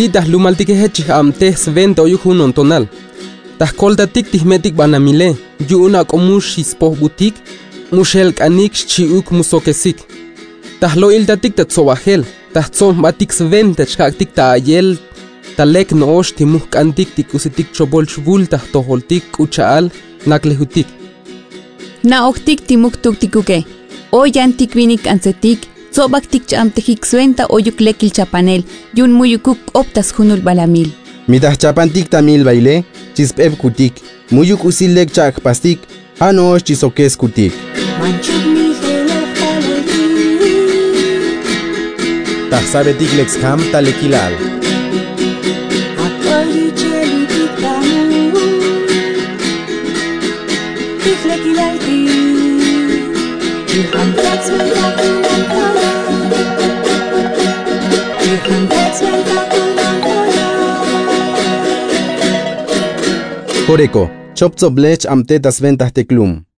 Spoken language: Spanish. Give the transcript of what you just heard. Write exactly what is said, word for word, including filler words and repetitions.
Litas lumaltique hechich amte sventa oyujunon tonal. Tahkoltatik tihmetik banamile, yuuna komushis poh butik, mushel kanik chiuk musokesik. Tahlo iltatik tatzobahel, tahtzom batik sventa chkaktik ta ayel, talek noosh timuk kantik tikusitik chobolchvul tahtoholtik uchaal naklehutik. Na oktik timuk tuktikuke, oyantik vinik ansetik, Sobaktik chamtejik suenta oyuk lekil chapanel, yun muyukuk optas junul balamil. Mitah chapantik tamil baile, chispeb kutik, muyuk usilek chak pastik, hanos chisokes kutik. Tah sabetik lex ham talekilal. Koreko, chopzo blech amte das ventas teklum.